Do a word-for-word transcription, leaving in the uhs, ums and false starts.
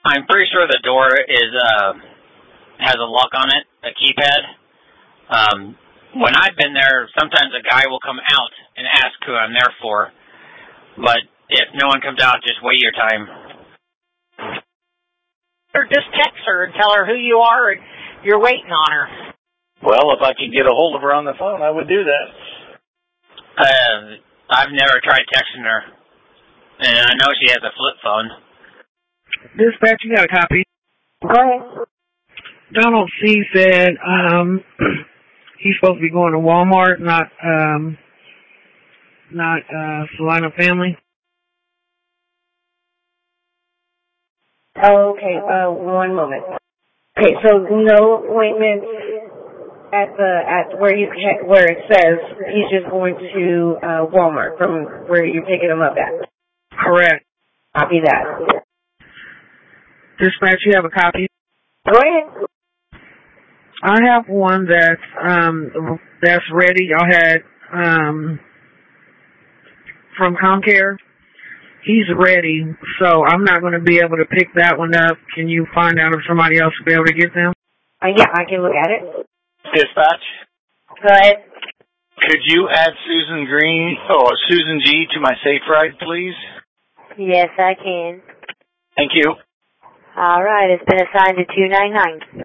I'm pretty sure the door is uh has a lock on it, a keypad. Um, when I've been there, sometimes a guy will come out and ask who I'm there for. But if no one comes out, just wait your time. Or just text her and tell her who you are and you're waiting on her. Well, if I could get a hold of her on the phone, I would do that. Uh, I've never tried texting her. And I know she has a flip phone. Dispatch, you got a copy? Go ahead. Donald C. said um, he's supposed to be going to Walmart, not um, not uh, Salina Family. Oh, okay, uh, one moment. Okay, so no appointment at the at where you where it says he's just going to uh, Walmart from where you're picking him up at. Correct. Copy that. Dispatch, you have a copy? Go ahead. I have one that's um that's ready. I had um from Comcare. He's ready, so I'm not going to be able to pick that one up. Can you find out if somebody else will be able to get them? Uh, yeah, I can look at it. Dispatch? Go ahead. Could you add Susan Green or Susan G to my safe ride, please? Yes, I can. Thank you. All right, it's been assigned to two nine nine.